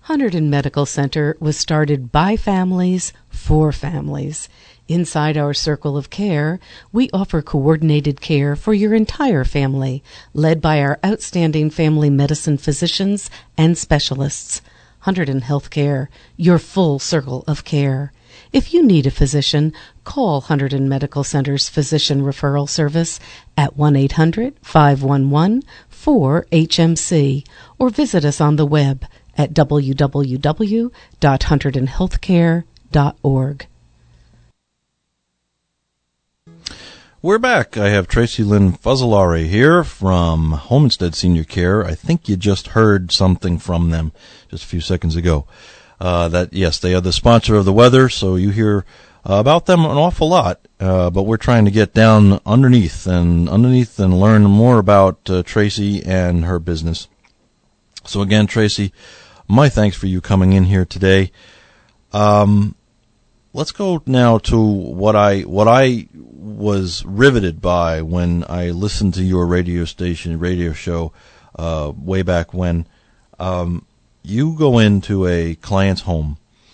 Hunterdon Medical Center was started by families for families. Inside our circle of care, we offer coordinated care for your entire family, led by our outstanding family medicine physicians and specialists. Hunterdon Healthcare, your full circle of care. If you need a physician, call Hunterdon Medical Center's Physician Referral Service at one eight hundred, five one one, four H M C or visit us on the web at w w w dot hunterdon healthcare dot org. We're back. I have Tracy Lynn Fuzzolari here from Homestead Senior Care. I think you just heard something from them just a few seconds ago. Uh, that, yes, they are the sponsor of the weather, so you hear uh, about them an awful lot, uh, but we're trying to get down underneath and underneath and learn more about uh, Tracy and her business. So again, Tracy, my thanks for you coming in here today. Um, let's go now to what I what I was riveted by when I listened to your radio station, radio show, uh, way back when. Um, you go into a client's home,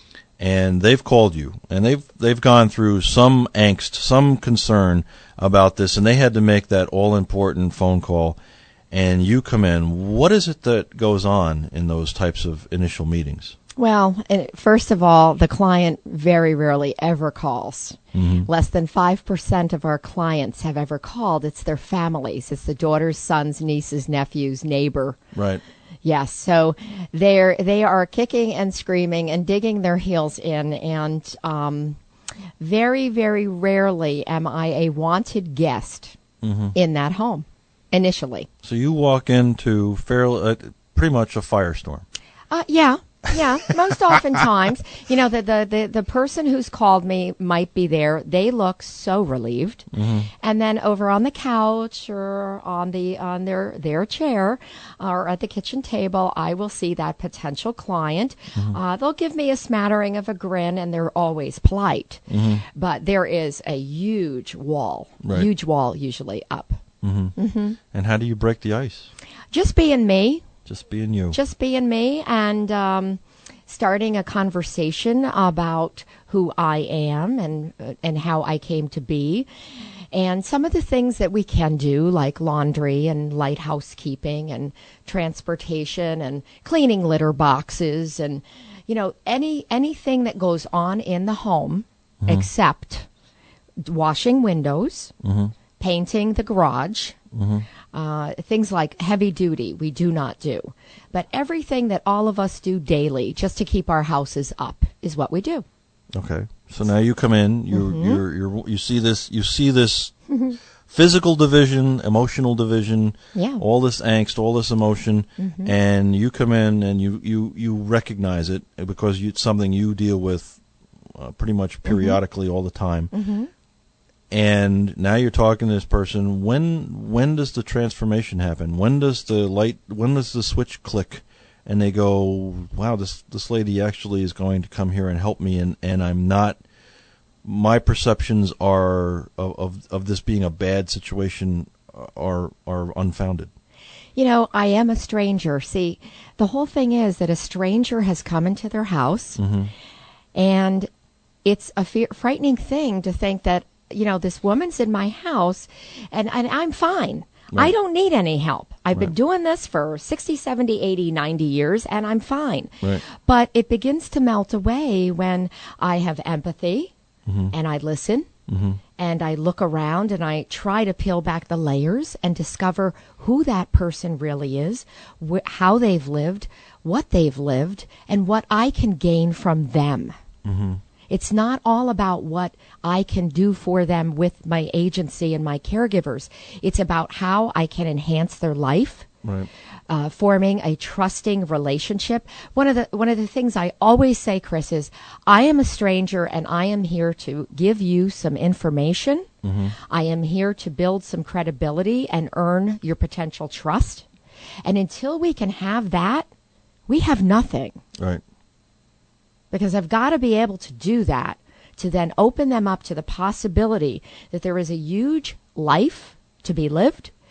and they've called you, and they've they've gone through some angst, some concern about this, and they had to make that all-important phone call, and you come in. What is it that goes on in those types of initial meetings? Well, first of all, the client very rarely ever calls. Mm-hmm. Less than five percent of our clients have ever called. It's their families. It's the daughters, sons, nieces, nephews, neighbor. Right. Yes, so they're they are kicking and screaming and digging their heels in, and um, very, very rarely am I a wanted guest mm-hmm. in that home initially. So you walk into fairly, uh, pretty much a firestorm. Uh, yeah. Yeah, most oftentimes, you know, the, the, the, the person who's called me might be there. They look so relieved. Mm-hmm. And then over on the couch or on the on their, their chair or at the kitchen table, I will see that potential client. Mm-hmm. Uh, they'll give me a smattering of a grin, and they're always polite. Mm-hmm. But there is a huge wall, right. huge wall usually up. Mm-hmm. Mm-hmm. And how do you break the ice? Just being me. Just being you. Just being me and um, starting a conversation about who I am and uh, and how I came to be. And some of the things that we can do, like laundry and light housekeeping and transportation and cleaning litter boxes and, you know, any anything that goes on in the home mm-hmm. except washing windows, mm-hmm. painting the garage, mm-hmm. Uh, things like heavy duty, we do not do. But everything that all of us do daily just to keep our houses up is what we do. Okay. So now you come in, you mm-hmm. you're, you're, you see this, you see this physical division, emotional division, yeah. all this angst, all this emotion, mm-hmm. and you come in and you, you, you recognize it because you, it's something you deal with uh, pretty much periodically mm-hmm. all the time. Mm-hmm. And now you're talking to this person. When when does the transformation happen? When does the light? When does the switch click? And they go, "Wow, this this lady actually is going to come here and help me." And, and I'm not. My perceptions are of, of of this being a bad situation are are unfounded. You know, I am a stranger. See, the whole thing is that a stranger has come into their house, mm-hmm. and it's a fear, frightening thing to think that. You know, this woman's in my house, and, and I'm fine. Right. I don't need any help. I've right. been doing this for sixty, seventy, eighty, ninety years, and I'm fine. Right. But it begins to melt away when I have empathy, mm-hmm. and I listen, mm-hmm. and I look around, and I try to peel back the layers and discover who that person really is, wh- how they've lived, what they've lived, and what I can gain from them. Mm-hmm. It's not all about what I can do for them with my agency and my caregivers. It's about how I can enhance their life, right. uh, forming a trusting relationship. One of the one of the things I always say, Chris, is I am a stranger and I am here to give you some information. Mm-hmm. I am here to build some credibility and earn your potential trust. And until we can have that, we have nothing. Right. Because I've got to be able to do that, to then open them up to the possibility that there is a huge life to be lived,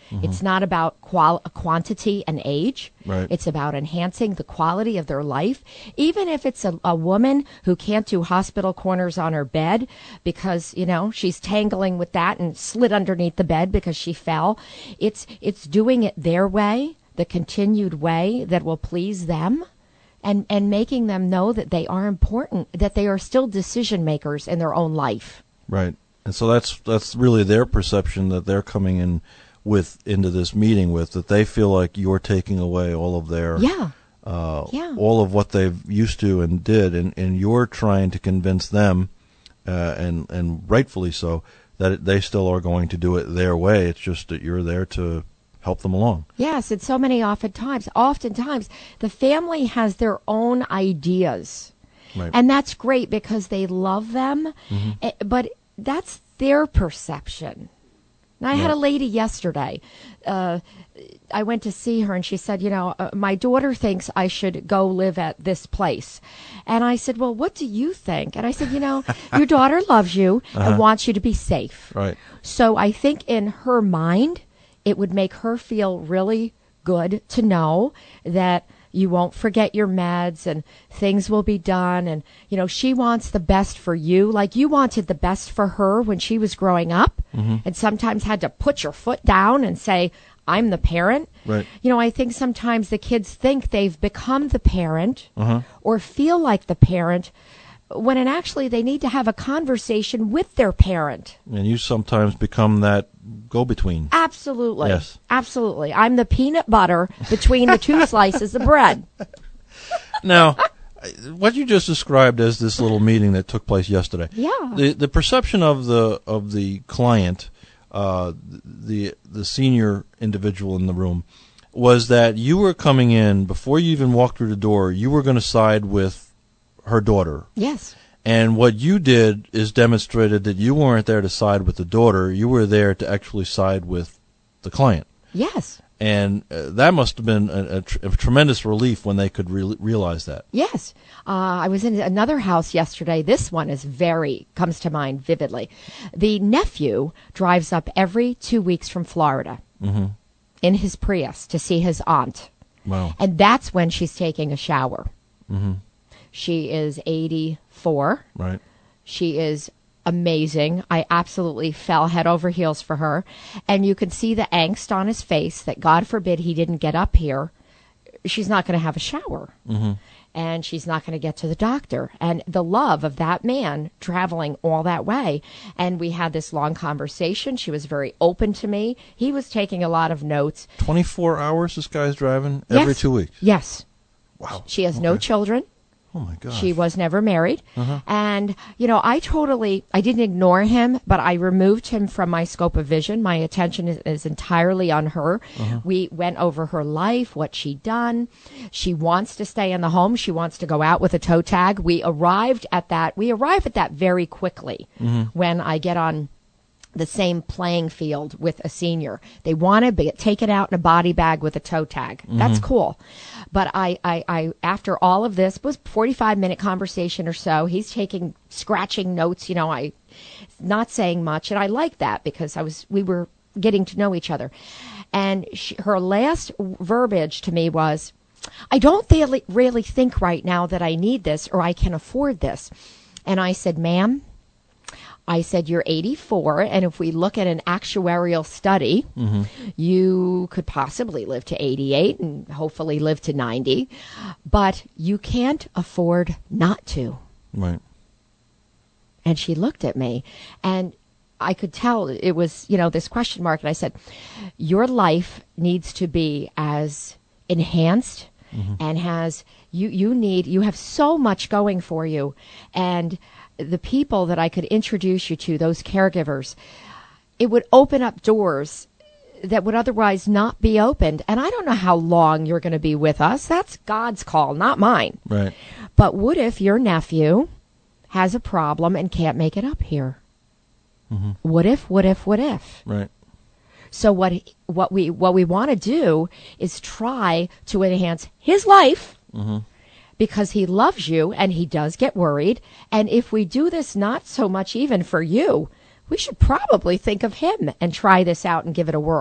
Mm-hmm. It's not about qual- quantity and age. Right. It's about enhancing the quality of their life. Even if it's a, a woman who can't do hospital corners on her bed because, you know, she's tangling with that and slid underneath the bed because she fell. It's, it's doing it their way, the continued way that will please them. And, and making them know that they are important, that they are still decision makers in their own life. Right. And so that's that's really their perception that they're coming in with into this meeting with, that they feel like you're taking away all of their yeah. Uh, yeah. all of what they've used to and did, and, and you're trying to convince them, uh, and and rightfully so, that it, they still are going to do it their way. It's just that you're there to help them along. Yes, and so many oftentimes, oftentimes the family has their own ideas. Right. And that's great because they love them, mm-hmm. but that's their perception. And I right. had a lady yesterday. Uh, I went to see her, and she said, you know, uh, my daughter thinks I should go live at this place. And I said, well, what do you think? And I said, you know, your daughter loves you uh-huh. and wants you to be safe. Right. So I think in her mind, it would make her feel really good to know that you won't forget your meds and things will be done. And, you know, she wants the best for you, like you wanted the best for her when she was growing up, mm-hmm. and sometimes had to put your foot down and say, I'm the parent. Right. You know, I think sometimes the kids think they've become the parent uh-huh. or feel like the parent, when in actually they need to have a conversation with their parent. And you sometimes become that go-between. Absolutely. Yes. Absolutely. I'm the peanut butter between the two slices of bread. Now, what you just described as this little meeting that took place yesterday. Yeah. The the perception of the of the client, uh, the the senior individual in the room, was that you were coming in before you even walked through the door. You were going to side with her daughter. Yes. And what you did is demonstrated that you weren't there to side with the daughter. You were there to actually side with the client. Yes. And uh, that must have been a, a, tr- a tremendous relief when they could re- realize that. Yes. Uh, I was in another house yesterday. This one is very, comes to mind vividly. The nephew drives up every two weeks from Florida mm-hmm. in his Prius to see his aunt. Wow. And that's when she's taking a shower. Mm-hmm. She is eighty-four. Right. She is amazing. I absolutely fell head over heels for her. And you can see the angst on his face that God forbid he didn't get up here. She's not going to have a shower. Mm-hmm. And she's not going to get to the doctor. And the love of that man traveling all that way. And we had this long conversation. She was very open to me. He was taking a lot of notes. twenty-four hours this guy's driving every yes. two weeks? Yes. Wow. She has okay. no children. Oh, my God. She was never married. Uh-huh. And, you know, I totally, I didn't ignore him, but I removed him from my scope of vision. My attention is, is entirely on her. Uh-huh. We went over her life, what she'd done. She wants to stay in the home. She wants to go out with a toe tag. We arrived at that. We arrived at that very quickly mm-hmm. when I get on the same playing field with a senior. They want to be, take it out in a body bag with a toe tag. Mm-hmm. That's cool. But I, I, I, after all of this, it was forty-five minute conversation or so. He's taking, scratching notes, you know, I, not saying much. And I like that because I was, we were getting to know each other. And she, her last verbiage to me was, I don't really, really think right now that I need this or I can afford this. And I said, ma'am, I said, you're eighty-four, and if we look at an actuarial study, mm-hmm. you could possibly live to eighty-eight and hopefully live to ninety, but you can't afford not to. Right. And she looked at me, and I could tell it was, you know, this question mark, and I said, your life needs to be as enhanced mm-hmm. and has, you, you need, you have so much going for you, and the people that I could introduce you to, those caregivers, it would open up doors that would otherwise not be opened. And I don't know how long you're going to be with us. That's God's call, not mine. Right. But what if your nephew has a problem and can't make it up here? Mm-hmm. What if, what if, what if? Right. So what what we what we want to do is try to enhance his life. Mm-hmm. Because he loves you and he does get worried. And if we do this not so much even for you, we should probably think of him and try this out and give it a whirl.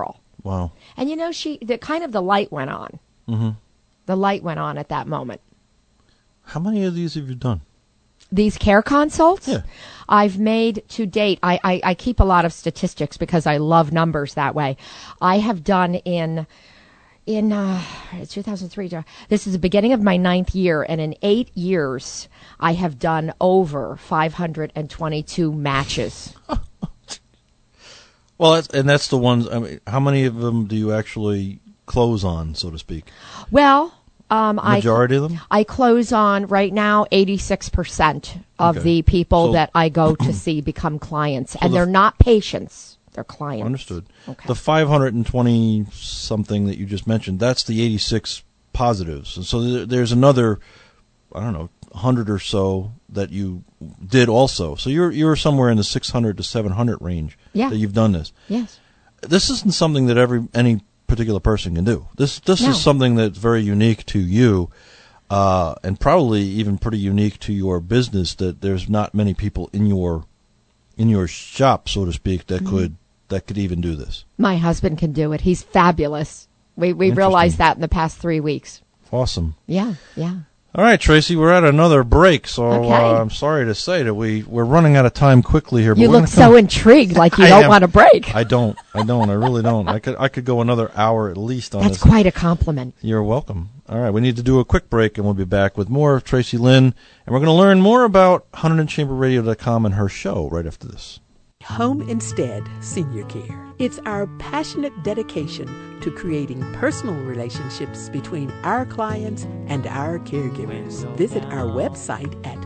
Wow. And you know, she the kind of the light went on. Mm-hmm. The light went on at that moment. How many of these have you done? These care consults? Yeah. I've made to date, I, I, I keep a lot of statistics because I love numbers that way. I have done in, in uh, two thousand three, this is the beginning of my ninth year, and in eight years, I have done over five hundred twenty-two matches. Well, that's, and that's the ones, I mean, how many of them do you actually close on, so to speak? Well... Um, Majority I, of them? I close on, right now, eighty-six percent of Okay. the people So- that I go to see become clients. So and the they're f- not patients. They're clients. Understood. Okay. The five hundred twenty something that you just mentioned, that's the eighty-six positives. And so there, there's another, I don't know, one hundred or so that you did also. So you're you're somewhere in the six hundred to seven hundred range Yeah. that you've done this. Yes. This isn't something that every any particular person can do. This this No. is something that's very unique to you, uh, and probably even pretty unique to your business. That there's not many people in your in your shop, so to speak, that Mhm. could that could even do this. My husband can do it. He's fabulous. We we realized that in the past three weeks. Awesome. Yeah, yeah. All right, Tracy, we're at another break, so Okay. uh, I'm sorry to say that we we're running out of time quickly here. But You we're look gonna so come- intrigued, like you I don't am. want a break. I don't. I don't. I really don't. I could. I could go another hour at least on That's this. quite a compliment. You're welcome. All right, we need to do a quick break, and we'll be back with more of Tracy Lynn, and we're going to learn more about one hundred chamber radio dot com and her show right after this. Home Instead Senior Care. It's our passionate dedication to creating personal relationships between our clients and our caregivers. Visit our website at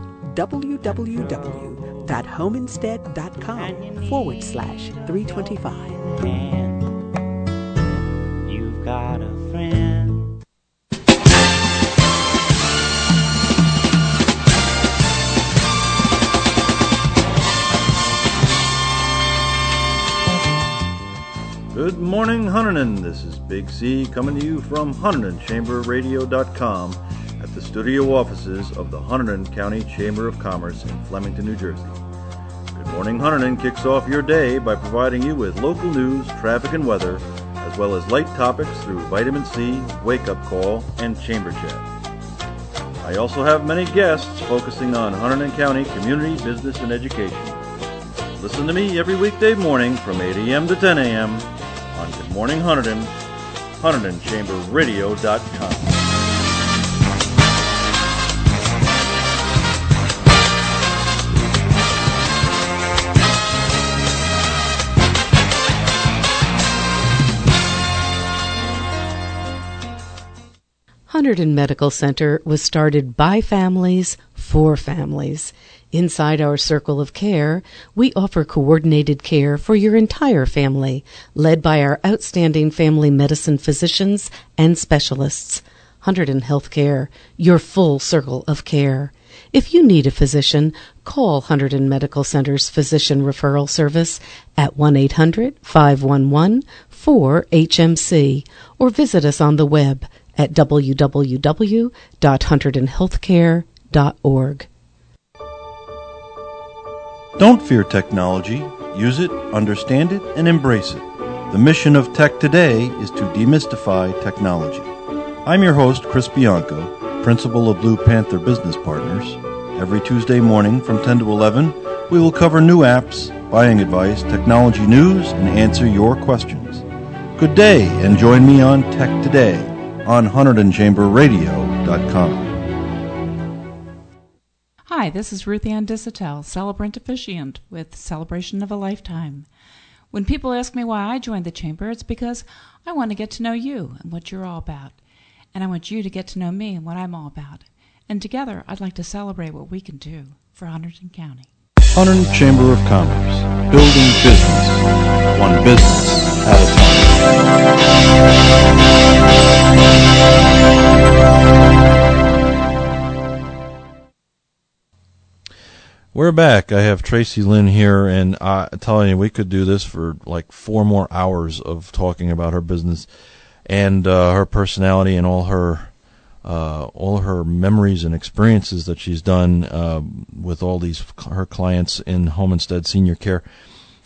www.homeinstead.com forward slash 325. You've got a friend. Good morning, Huntington. This is Big C coming to you from Huntington Chamber Radio dot com at the studio offices of the Huntington County Chamber of Commerce in Flemington, New Jersey. Good Morning Huntington kicks off your day by providing you with local news, traffic, and weather, as well as light topics through Vitamin C, Wake Up Call, and Chamber Chat. I also have many guests focusing on Huntington County community, business, and education. Listen to me every weekday morning from eight a.m. to ten a.m. on Good Morning Huntington, Huntington Chamber Radio dot com. Hunterdon Medical Center was started by families for families. Inside our circle of care, we offer coordinated care for your entire family, led by our outstanding family medicine physicians and specialists. Hunterdon Healthcare, your full circle of care. If you need a physician, call Hunterdon Medical Center's physician referral service at one eight hundred, five one one, four H M C or visit us on the web at w w w dot hunterdon healthcare dot org. Don't fear technology. Use it, understand it, and embrace it. The mission of Tech Today is to demystify technology. I'm your host, Chris Bianco, principal of Blue Panther Business Partners. Every Tuesday morning from ten to eleven, we will cover new apps, buying advice, technology news, and answer your questions. Good day, and join me on Tech Today on Hunterdon Chamber Radio dot com. Hi, this is Ruth Ann Disotell, celebrant officiant with Celebration of a Lifetime. When people ask me why I joined the Chamber, it's because I want to get to know you and what you're all about. And I want you to get to know me and what I'm all about. And together, I'd like to celebrate what we can do for Hunterdon County. Hunterdon Chamber of Commerce, building business, one business at a time. We're back. I have Tracy Lynn here, and uh, I'm telling you, we could do this for like four more hours of talking about her business and uh, her personality and all her uh, all her memories and experiences that she's done uh, with all these her clients in Home Instead Senior Care.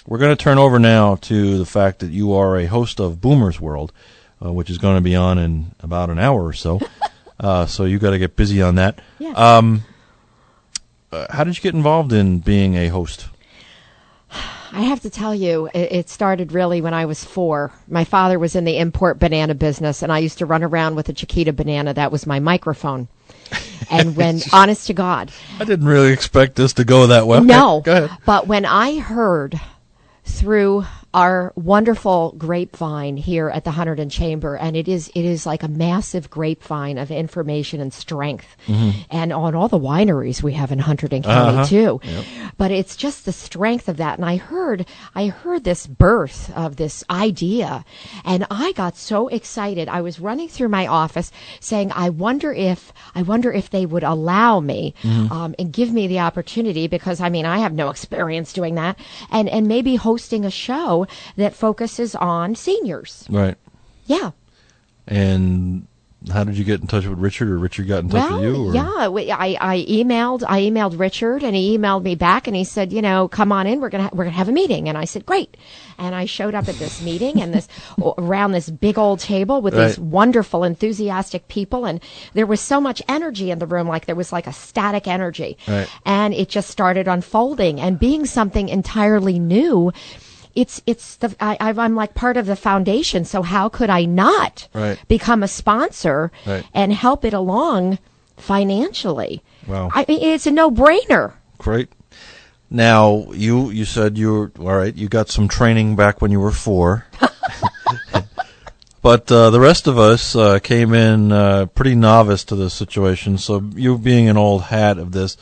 we're going to turn over now to the fact that you are a host of Boomer's World, uh, which is going to be on in about an hour or so. uh, so you got to get busy on that. Yeah. Um, uh, how did you get involved in being a host? I have to tell you, it, it started really when I was four. My father was in the import banana business, and I used to run around with a Chiquita banana. That was my microphone. And when, honest to God. I didn't really expect this to go that way. No. Go ahead. But when I heard through our wonderful grapevine here at the Hunterdon Chamber, and it is it is like a massive grapevine of information and strength, Mm-hmm. and on all the wineries we have in Hunterdon County Uh-huh. too. Yep. But it's just the strength of that, and I heard I heard this birth of this idea, and I got so excited. I was running through my office saying, "I wonder if I wonder if they would allow me Mhm. um, and give me the opportunity, because I mean I have no experience doing that, and and maybe hosting a show that focuses on seniors." Right. Yeah. And how did you get in touch with Richard, or Richard got in touch Well, with you? Or? yeah, we, I, I emailed I emailed Richard, and he emailed me back, and he said, you know, come on in, we're gonna ha- we're gonna have a meeting, and I said, great, and I showed up at this meeting, and this around this big old table with these Right. wonderful, enthusiastic people, and there was so much energy in the room, like there was like a static energy, Right. and it just started unfolding, and being something entirely new. It's it's the I, I've- I'm like part of the foundation, so how could I not Right. become a sponsor Right. and help it along financially? Wow. I mean, it's a no-brainer. Great. Now, you you said you were, all right, you got some training back when you were four. But uh, the rest of us uh, came in uh, pretty novice to the situation. So you being an old hat of this,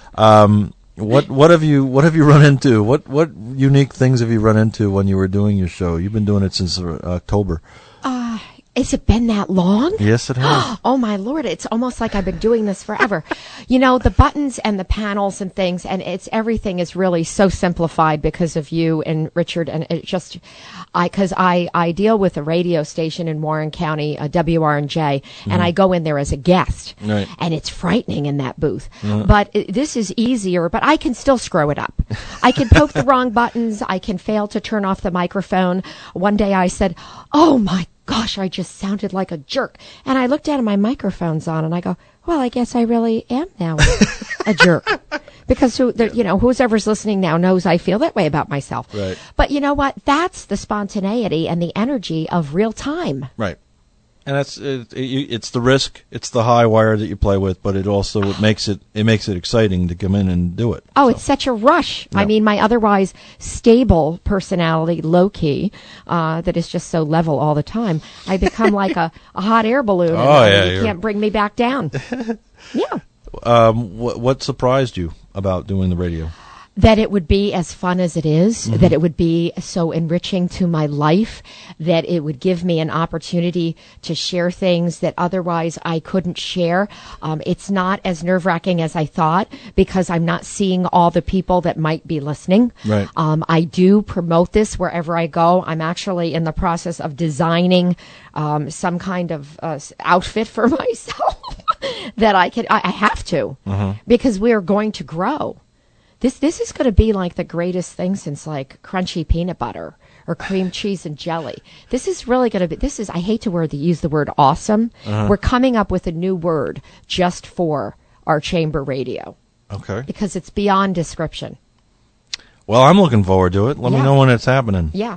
um, what what have you what have you run into? What what unique things have you run into when you were doing your show? You've been doing it since uh, October. Uh, has it been that long? Yes, it has. Oh, my Lord. It's almost like I've been doing this forever. You know, the buttons and the panels and things, and it's everything is really so simplified because of you and Richard. And it just, I, because I, I deal with a radio station in Warren County, uh, W R N J, Mhm. and I go in there as a guest. Right. And it's frightening in that booth. Mhm. But it, this is easier, but I can still screw it up. I can poke the wrong buttons. I can fail to turn off the microphone. One day I said, oh my gosh, I just sounded like a jerk. And I looked down and my microphone's on, and I go, well, I guess I really am now a jerk. Because who, the, you know, whoever's listening now knows I feel that way about myself. Right. But you know what? That's the spontaneity and the energy of real time. Right. And that's it, it, it's the risk, it's the high wire that you play with, but it also it makes it it makes it exciting to come in and do it. Oh, it's such a rush. I Yeah. mean, my otherwise stable personality, low key, uh, that is just so level all the time. I become like a, a hot air balloon. Oh, and yeah, you you're- can't bring me back down. Yeah. Um, what, what surprised you about doing the radio? That it would be as fun as it is, Mhm. that it would be so enriching to my life, that it would give me an opportunity to share things that otherwise I couldn't share. Um, it's not as nerve-wracking as I thought, because I'm not seeing all the people that might be listening. Right. Um, I do promote this wherever I go. I'm actually in the process of designing um, some kind of uh, s- outfit for myself that I can. I, I have to, Mhm. because we are going to grow. This this is going to be like the greatest thing since like crunchy peanut butter or cream cheese and jelly. This is really going to be. This is. I hate to word the, use the word awesome. Uh-huh. We're coming up with a new word just for our chamber radio, Okay. because it's beyond description. Well, I'm looking forward to it. Let me Yeah. know when it's happening. Yeah.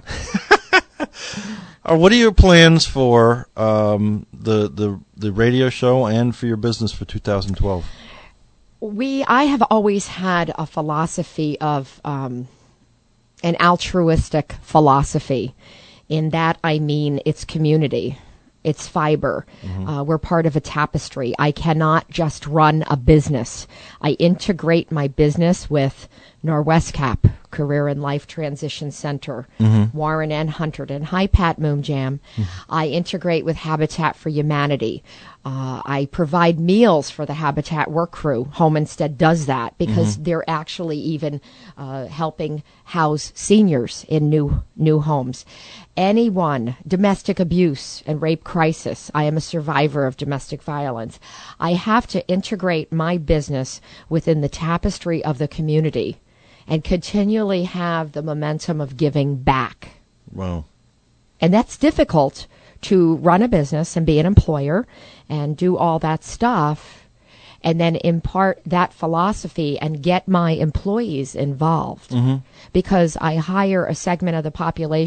Uh, what are your plans for um, the the the radio show and for your business for two thousand twelve? We, I have always had a philosophy of um, an altruistic philosophy. In that, I mean, it's community, it's fiber. Mhm. Uh, we're part of a tapestry. I cannot just run a business. I integrate my business with Norwestcap, Career and Life Transition Center, Mhm. Warren and Hunterdon. Hi, Pat Moomjam. I integrate with Habitat for Humanity. Uh, I provide meals for the Habitat work crew. Home Instead does that because Mhm. they're actually even uh, helping house seniors in new new homes. Anyone, domestic abuse and rape crisis. I am a survivor of domestic violence. I have to integrate my business within the tapestry of the community. and continually have the momentum of giving back. Wow. And that's difficult to run a business and be an employer and do all that stuff and then impart that philosophy and get my employees involved. Mm-hmm. Because I hire a segment of the population